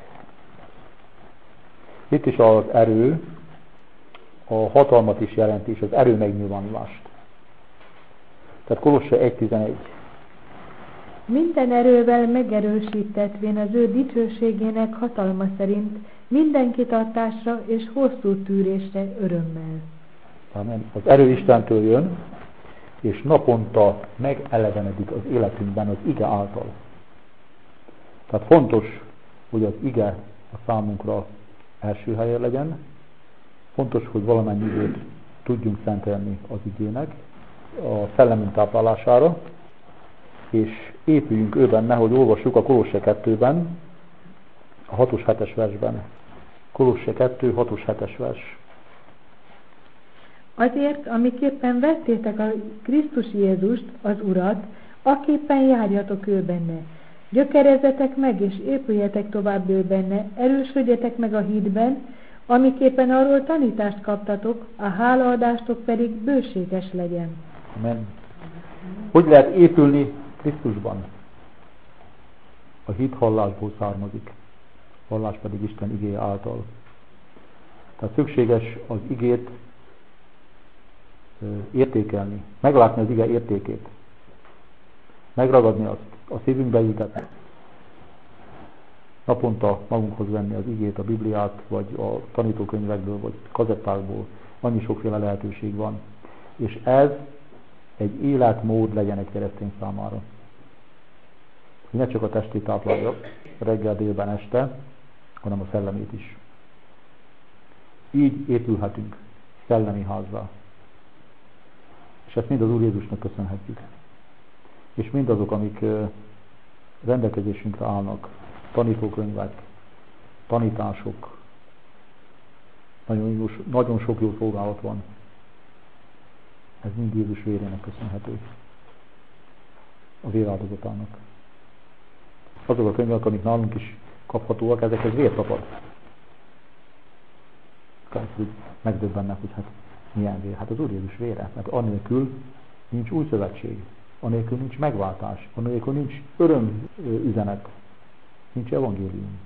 Itt is az erő a hatalmat is jelenti, és az erő megnyilvánulást. Tehát Kolosse 1.11. Minden erővel megerősítetvén az ő dicsőségének hatalma szerint minden kitartásra és hosszú tűrésre örömmel. Amen. Az erő Istentől jön, és naponta megelevenedik az életünkben az ige által. Tehát fontos, hogy az ige a számunkra első helyen legyen. Fontos, hogy valamennyi időt tudjunk szentelni az igének, a szellemünk táplálására, és épüljünk ő benne, hogy olvassuk a Kolosse 2-ben, a 6-os 7-es versben. Kolosse 2, 6-os 7-es vers. Azért, amiképpen vettétek a Krisztus Jézust, az Urat, aképpen járjatok ő benne. Gyökerezzetek meg, és épüljetek tovább ő benne, erősödjetek meg a hitben, amiképpen arról tanítást kaptatok, a hálaadástok pedig bőséges legyen. Amen. Hogy lehet épülni Krisztusban? A hit hallásból származik, hallás pedig Isten igéje által. Tehát szükséges az igét értékelni, meglátni az ige értékét, megragadni azt, a szívünkbe ültetni. Naponta magunkhoz venni az igét, a Bibliát, vagy a tanítókönyvekből, vagy kazettákból. Annyi sokféle lehetőség van. És ez egy életmód legyen egy keresztény számára. Hogy ne csak a testét táplálja reggel, délben, este, hanem a szellemét is. Így épülhetünk szellemi házzá. És ezt mind az Úr Jézusnak köszönhetjük. És mindazok, amik rendelkezésünkre állnak, tanítókönyvek, tanítások, nagyon sok jó szolgálat van. Ez mind Jézus vérének köszönhető. A véráldozatának. Azok a könyvek, amik nálunk is kaphatóak, ezekhez vér tapad. Megdöbbennek, hogy hát milyen vér. Hát az Úr Jézus vére, mert annélkül nincs új szövetség, anélkül nincs megváltás, anélkül nincs örömüzenet, nincs evangélium.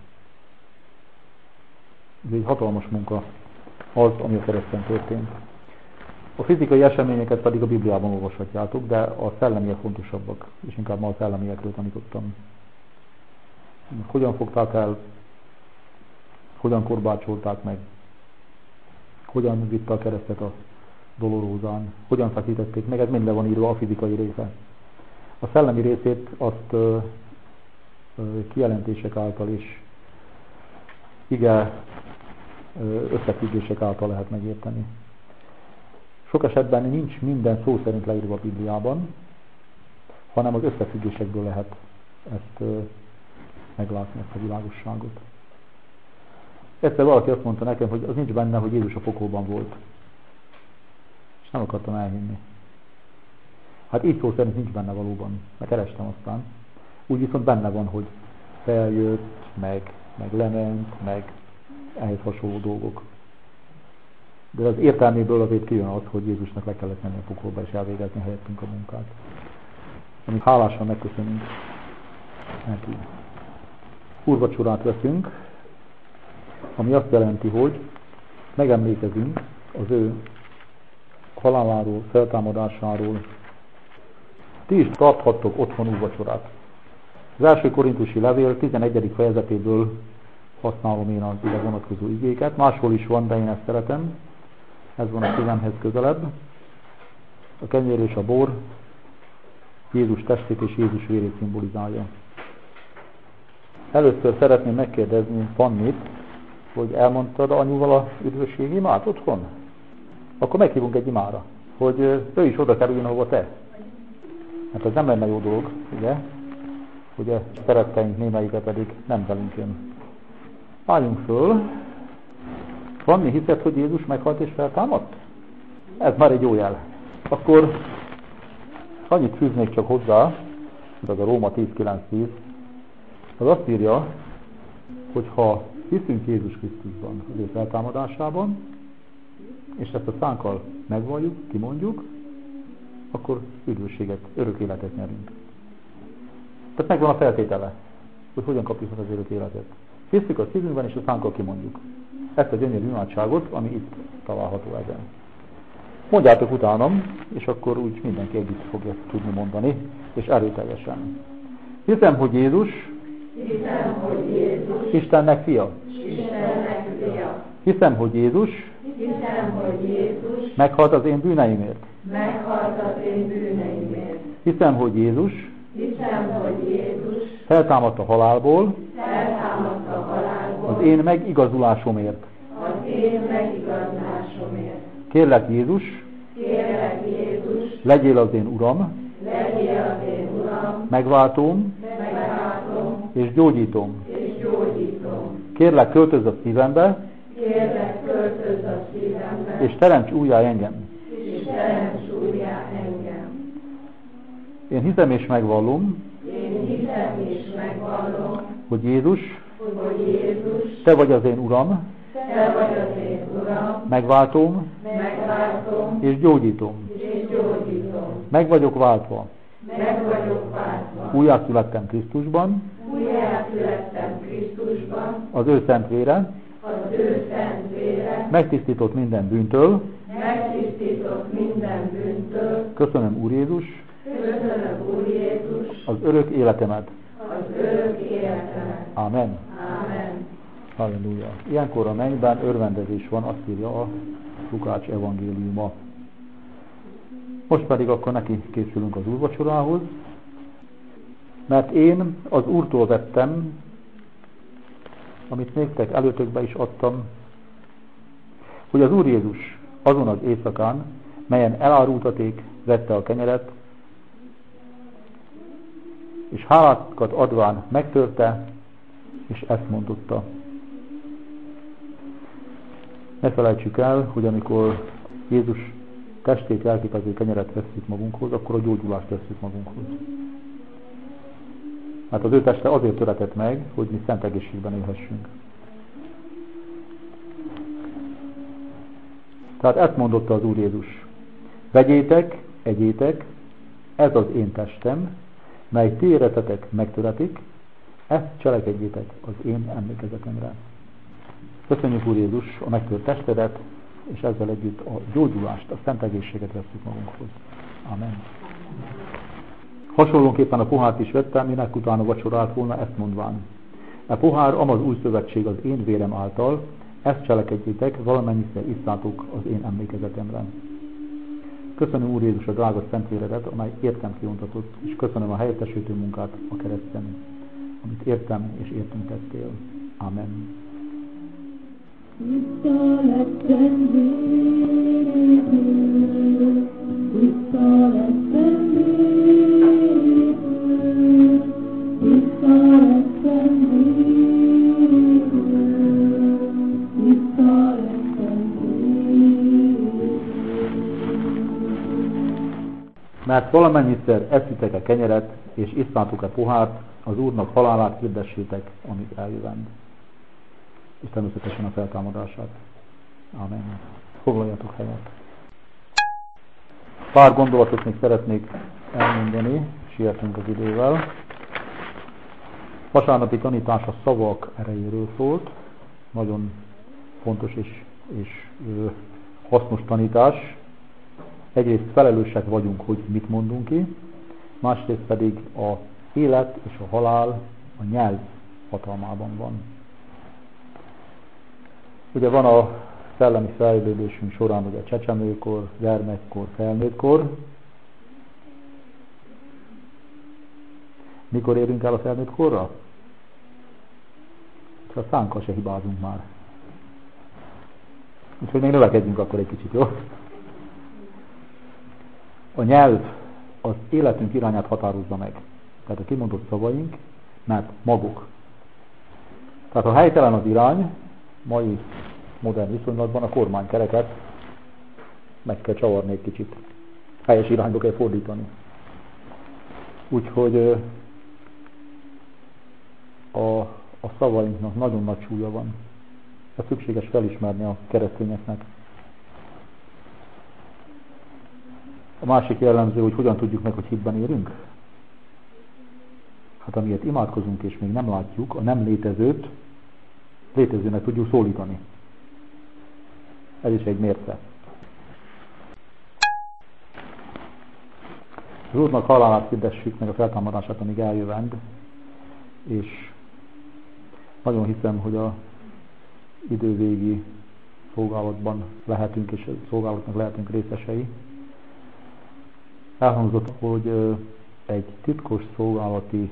Ez egy hatalmas munka az, ami a kereszten történt. A fizikai eseményeket pedig a Bibliában olvashatjátok, de a szellemiek fontosabbak, és inkább ma a szellemiekről tanítottam. Hogyan fogták el, hogyan korbácsolták meg, hogyan vitte a keresztet a Dolorózán, hogyan feszítették meg, ez mind le van írva a fizikai része. A szellemi részét azt kijelentések által és ige összefüggések által lehet megérteni. Sok esetben nincs minden szó szerint leírva a Bibliában, hanem az összefüggésekből lehet ezt meglátni, ezt a világosságot. Egyszer valaki azt mondta nekem, hogy az nincs benne, hogy Jézus a pokolban volt. És nem akartam elhinni. Hát így szó szerint nincs benne valóban, mert kerestem aztán. Úgy viszont benne van, hogy feljött, meg lement, meg ehhez hasonló dolgok. De az értelméből azért kijön az, hogy Jézusnak le kellett menni a pokolba és elvégezni helyettünk a munkát. Amit hálásan megköszönünk neki. Úrvacsorát veszünk, ami azt jelenti, hogy megemlékezünk az ő haláláról, feltámadásáról. Ti is tarthattok otthon úrvacsorát. Az első korintusi levél 11. fejezetéből használom én az ide vonatkozó igéket. Máshol is van, de én ezt szeretem. Ez van a szívemhez közelebb. A kenyér és a bor Jézus testét és Jézus vérét szimbolizálja. Először szeretném megkérdezni Fannit, hogy elmondtad anyuval a üdvösségi imát otthon? Akkor meghívunk egy imára, hogy ő is oda kerüljön, ahova te. Hát ez nem lenne jó dolog, ugye? Ugye szeretteink némelyike pedig nem velünk jön. Álljunk föl. Fanni, hiszed, hogy Jézus meghalt és feltámadt? Ez már egy jó jel. Akkor annyit fűznék csak hozzá, ez a Róma 10.9.10, az azt írja, hogy ha hiszünk Jézus Krisztusban, az ő feltámadásában, és ezt a szánkkal megvalljuk, kimondjuk, akkor üdvösséget, örök életet nyerünk. Tehát megvan a feltétele, hogy hogyan kapjuk meg az örök életet. Hiszük a szívünkben, és a szánkkal kimondjuk. Ezt a gyönyörű imádságot, ami itt található ezen. Mondjátok utánam, és akkor úgy mindenki együtt fogja tudni mondani, és erőteljesen. Hiszem, hogy Jézus Istennek fia. Hiszem, hogy Jézus meghalt az én bűneimért. Hiszem, hogy Jézus feltámadt a halálból az én megigazulásomért. Kérlek Jézus, legyél az én Uram, megváltom és gyógyítom. Kérlek, költözz a szívembe, és teremts újjá engem. Én hiszem és megvallom, hogy Jézus, Te vagy az én Uram, megváltom és gyógyítom. Meg vagyok váltva. Újjászülettem Krisztusban, az ő szent vére, megtisztított minden bűntől. Köszönöm, Úr Jézus, az örök életemet. Amen. Halleluja. Ilyenkor a mennyben örvendezés van, azt írja a Lukács evangéliuma. Most pedig akkor neki készülünk az úrvacsorához, mert én az Úrtól vettem, amit néktek előtökbe is adtam, hogy az Úr Jézus azon az éjszakán, melyen elárultaték, vette a kenyeret, és hálákat adván megtörte, és ezt mondotta. Ne felejtsük el, hogy amikor Jézus testét jelképező kenyeret vesszük magunkhoz, akkor a gyógyulást vesszük magunkhoz. Hát az ő teste azért töretett meg, hogy mi szent egészségben élhessünk. Tehát ezt mondotta az Úr Jézus. Vegyétek, egyétek, ez az én testem, mely ti éretetek megtöretik, ezt cselekedjétek az én emlékezetemre. Köszönjük, Úr Jézus, a megtört testedet, és ezzel együtt a gyógyulást, a szent egészséget vesszük magunkhoz. Amen. Hasonlóképpen a pohárt is vettem, minek utána vacsorált volna, ezt mondván. A pohár amaz új szövetség az én vérem által, ezt cselekedjétek, valamennyiszer isszátok az én emlékezetemre. Köszönöm, Úr Jézus, a drága szentvéredet, amely értem kiontatott, és köszönöm a helyettesítő munkát a kereszten, amit értem és értünk tettél. Amen. Mert valamennyiszer eszitek a kenyeret, és isszátok a pohárt, az Úrnak halálát hirdessétek, amit eljövend. És természetesen a feltámadását. Amen. Foglaljatok helyet. Pár gondolatot még szeretnék elmondani, sietünk az idővel. Vasárnapi tanítás a szavak erejéről szólt. Nagyon fontos és hasznos tanítás. Egyrészt felelősek vagyunk, hogy mit mondunk ki, másrészt pedig az élet és a halál a nyelv hatalmában van. Ugye van a szellemi fejlődésünk során ugye csecsemőkor, gyermekkor, felnőttkor. Mikor érünk el a felnőttkorra? A szánkkal se hibázunk már. Úgyhogy még növekedjünk akkor egy kicsit, jó? A nyelv az életünk irányát határozza meg. Tehát a kimondott szavaink, mert maguk. Tehát ha helytelen az irány, mai modern viszonylatban a kormánykereket meg kell csavarni egy kicsit. Helyes irányba kell fordítani. Úgyhogy a szavainknak nagyon nagy súlya van. Ez szükséges felismerni a keresztényeknek. A másik jellemző, hogy hogyan tudjuk meg, hogy hitben élünk? Hát amiért imádkozunk és még nem látjuk, a nem létezőt létezőnek tudjuk szólítani. Ez is egy mérce. Az Úrnak halálát hirdessük, meg a feltámadását, amíg eljövend, és nagyon hiszem, hogy a idővégi szolgálatban lehetünk, és szolgálatnak lehetünk részesei. Elhangzott, hogy egy titkos szolgálati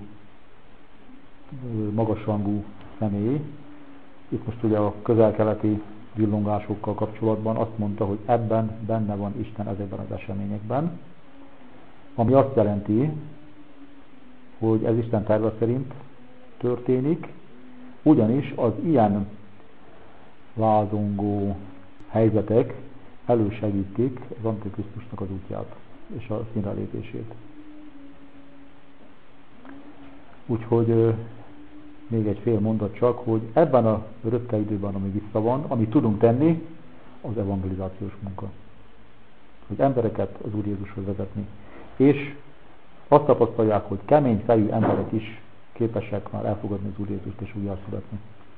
magasrangú személy, itt most ugye a közel-keleti villongásokkal kapcsolatban azt mondta, hogy ebben benne van Isten ezekben az eseményekben, ami azt jelenti, hogy ez Isten terve szerint történik, ugyanis az ilyen lázongó helyzetek elősegítik az Antikrisztusnak az útját és a színre lépését. Úgyhogy még egy fél mondat csak, hogy ebben a röpke időben, ami vissza van, amit tudunk tenni, az evangelizációs munka. Hogy embereket az Úr Jézushoz vezetni. És azt tapasztalják, hogy kemény fejű emberek is képesek már elfogadni az Úr Jézust és újjászületni.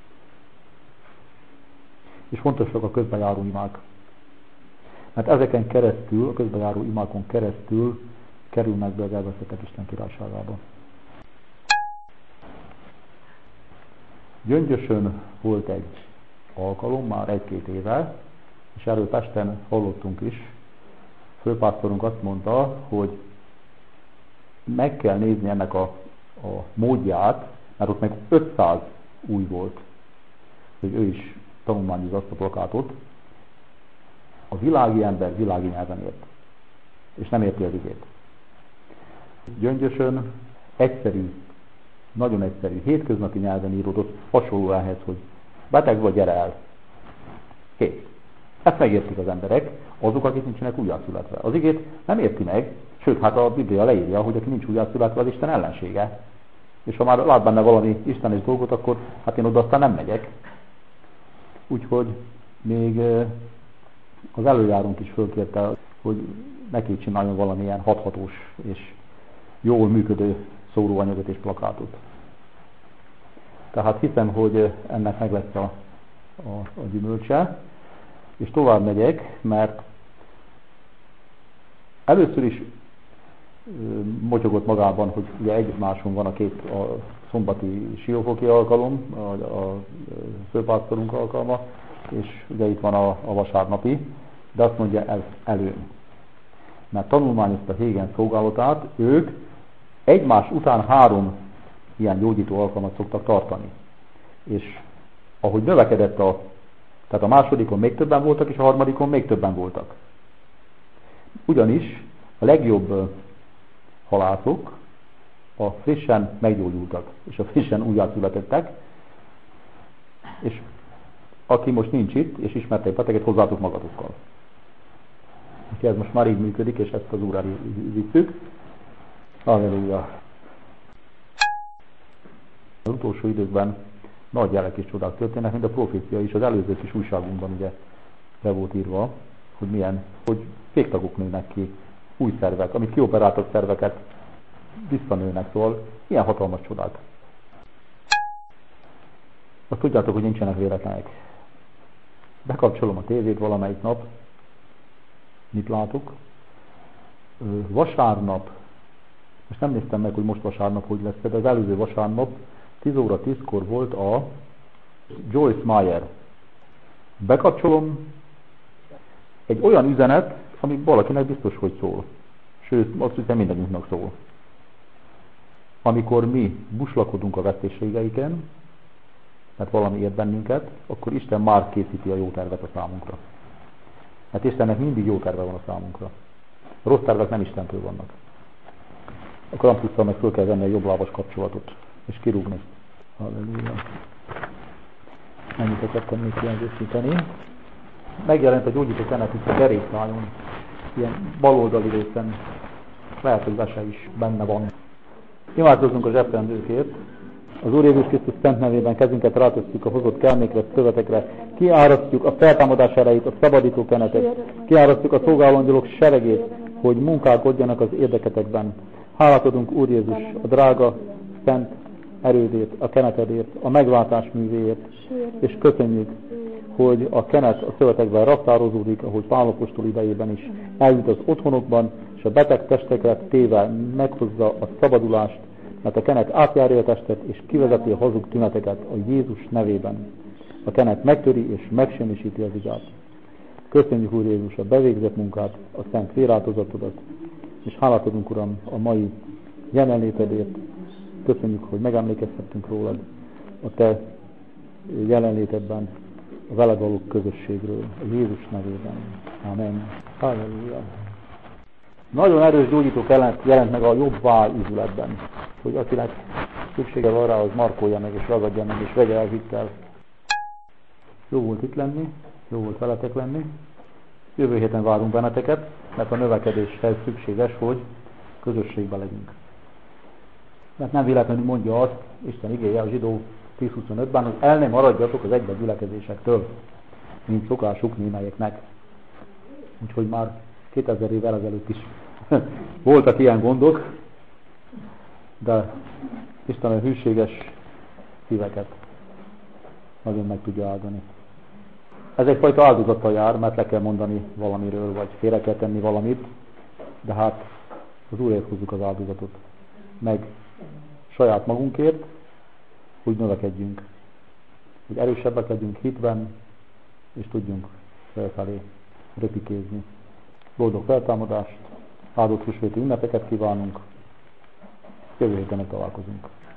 És fontosak a közbejáró imák. Mert ezeken keresztül, a közbejáró imákon keresztül kerülnek be az elveszettek Isten királyságába. Gyöngyösön volt egy alkalom, már 1-2 éve, és erről Pesten hallottunk is. Főpásztorunk azt mondta, hogy meg kell nézni ennek a módját, mert ott meg 500 új volt, hogy ő is tanulmányozza azt a plakátot. A világi ember világi nyelven ért, és nem érti az igét. Gyöngyösön egyszerű, nagyon egyszerű, hétköznapi nyelven íródott, hasonló ehhez, hogy beteg vagy, gyere el. Kész. Ezt megértik az emberek, azok, akik nincsenek újjászületve. Az igét nem érti meg, sőt, hát a Biblia leírja, hogy aki nincs újjászületve, az Isten ellensége. És ha már lát benne valami istenes dolgot, akkor hát én oda aztán nem megyek. Úgyhogy még az előjárunk is fölkérte, hogy neki csináljon valamilyen hathatós és jól működő szóróanyagot és plakátot. Tehát hiszem, hogy ennek meg lesz a gyümölcse. És tovább megyek, mert először is motyogott magában, hogy ugye egymáson van a szombati siófoki alkalom, a főpásztorunk alkalma, és ugye itt van a vasárnapi, de azt mondja, ez előny. Mert tanulmányozta Hégen szolgálatát, ők egymás után 3 ilyen gyógyító alkalmat szoktak tartani. És ahogy növekedett tehát a másodikon még többen voltak, és a harmadikon még többen voltak. Ugyanis a legjobb halászok a frissen meggyógyultak, és a frissen újjászületettek, és aki most nincs itt, és ismerte egy beteget, hozzátok magatokkal. Úgyhogy ez most már így működik, és ezt az Úr elé visszük. Halleluja! Az utolsó időkben nagy jelek és csodák történnek, mint a profécia is, az előző kis újságunkban ugye le volt írva, hogy féktagok nőnek ki, új szervek, amit kioperáltak szerveket visszanőnek, szóval ilyen hatalmas csodák. Azt tudjátok, hogy nincsenek véletlenek. Bekapcsolom a tévét valamelyik nap, mit látok? Vasárnap, most nem néztem meg, hogy most vasárnap hogy lesz, de az előző vasárnap 10 óra 10-kor volt a Joyce Meyer. Bekapcsolom, egy olyan üzenet, ami valakinek biztos, hogy szól. Sőt, azt hiszem mindannyiunknak szól. Amikor mi buslakodunk a veszteségeiken, mert valami ért bennünket, akkor Isten már készíti a jó tervet a számunkra. Mert Istennek mindig jó terve van a számunkra. A rossz tervek nem Istentől vannak. A krampusszal meg föl kell venni a jobb lábas kapcsolatot, és kirúgni. Halleluja. Ennyit akartam még kiegészíteni. Megjelent a gyógyító kenet itt a derékszálon, ilyen baloldali részen, lehet, hogy vese is benne van. Imádkozzunk a zsebrendőkért. Az Úr Jézus Krisztus szent nevében kezünket rátesszük a hozott kelmékre, szövetekre, kiárasztjuk a feltámadás erejét, a szabadító kenetet, kiárasztjuk a szolgálóangyalok seregét, hogy munkálkodjanak az érdeketekben. Hálát adunk, Úr Jézus, a drága, szent erődért, a kenetedért, a megváltás művéért, és köszönjük, hogy a kenet a szövetekben raktározódik, ahogy Pál apostol idejében is eljut az otthonokban, és a beteg testekre téve meghozza a szabadulást, mert a kenet átjárja a testet, és kivezeti a hazug tüneteket a Jézus nevében. A kenet megtöri és megsemmisíti az igát. Köszönjük, Úr Jézus, a bevégzett munkát, a szent véráldozatodat, és hálát adunk, Uram, a mai jelenlétedért. Köszönjük, hogy megemlékezhettünk rólad a Te jelenlétedben, a veled való közösségről, a Jézus nevében. Amen. Halleluja. Nagyon erős gyógyító jelent meg a jobb váll ízületben. Hogy akinek szüksége van rá, az markolja meg, és ragadja meg, és vegye el hittel. Jó volt itt lenni, jó volt veletek lenni. Jövő héten várunk benneteket, mert a növekedéshez szükséges, hogy közösségben legyünk. Mert nem véletlenül mondja azt, Isten igéje a Zsidó 10.25-ben, hogy el nem maradjatok az egybe gyülekezésektől, mint szokásuk némelyeknek. Úgyhogy már 2000 évvel ezelőtt is voltak ilyen gondok, de Isten a hűséges szíveket nagyon meg tudja áldani. Ez egyfajta áldozattal jár, mert le kell mondani valamiről, vagy félre kell tenni valamit, de hát az Úrért hozzuk az áldozatot. Meg saját magunkért, hogy növekedjünk. Hogy erősebbek legyünk hitben, és tudjunk felfelé röpikézni. Boldog feltámadást, áldott húsvéti ünnepeket kívánunk, jövő héten találkozunk.